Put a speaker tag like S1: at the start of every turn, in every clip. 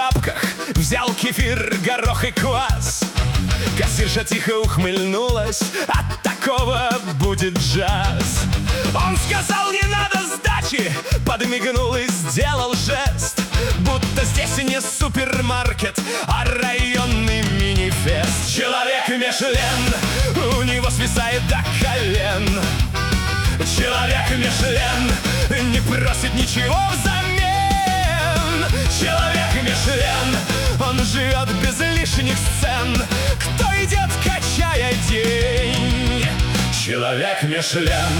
S1: тапках взял кефир, горох и квас. Кассирша тихо ухмыльнулась, от такого будет джаз. Он сказал: не надо сдачи, подмигнул и сделал жест, будто здесь не супермаркет, а районный мини-фест. Человек Мишлен, у него свисает до колен. Человек Мишлен не просит ничего взамен. Человек Мишлен, он живет без лишних сцен. Кто идет, качая день? Человек Мишлен.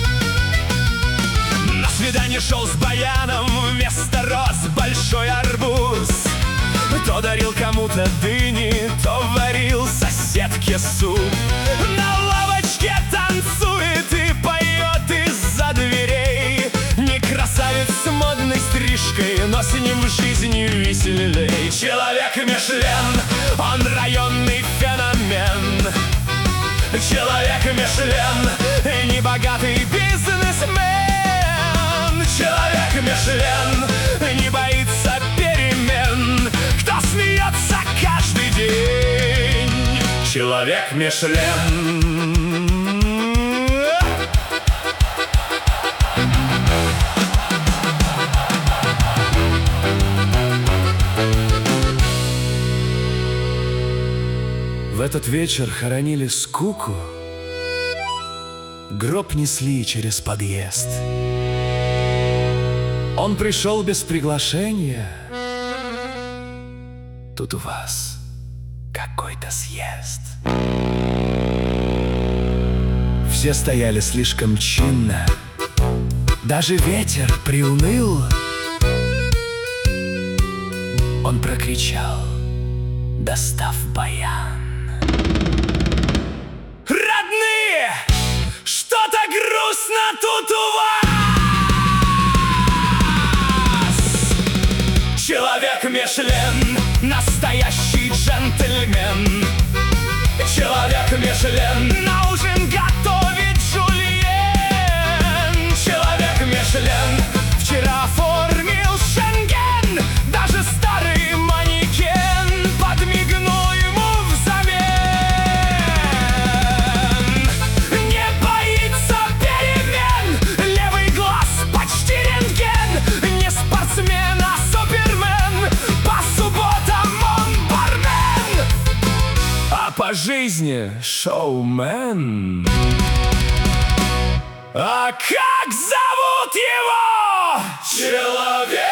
S1: На свидание шел с баяном, вместо роз большой арбуз. То дарил кому-то дыни, то варил соседке суп. На лавочке танцует и поет из-за дверей. Не красавец с модной стрижкой, но с ним в жизни веселей. Человек Мишлен, он районный феномен. Человек Мишлен, небогатый бизнесмен. Человек Мишлен не боится перемен. Кто смеется каждый день? Человек Мишлен. В этот вечер хоронили скуку, гроб несли через подъезд. Он пришел без приглашения. Тут у вас какой-то съезд. Все стояли слишком чинно, даже ветер приуныл. Он прокричал, достав баян: родные, что-то грустно тут у вас. Человек Мишлен, настоящий джентльмен. Человек Мишлен, на ужин готовит жульен. Человек Мишлен, вчера оформил Шенген. Даже старый манекен подмигнул ему взамен. Не боится перемен, левый глаз почти рентген. Не спортсмен, а супермен, по субботам он бармен, а по жизни шоумен. А как зовут его? Человек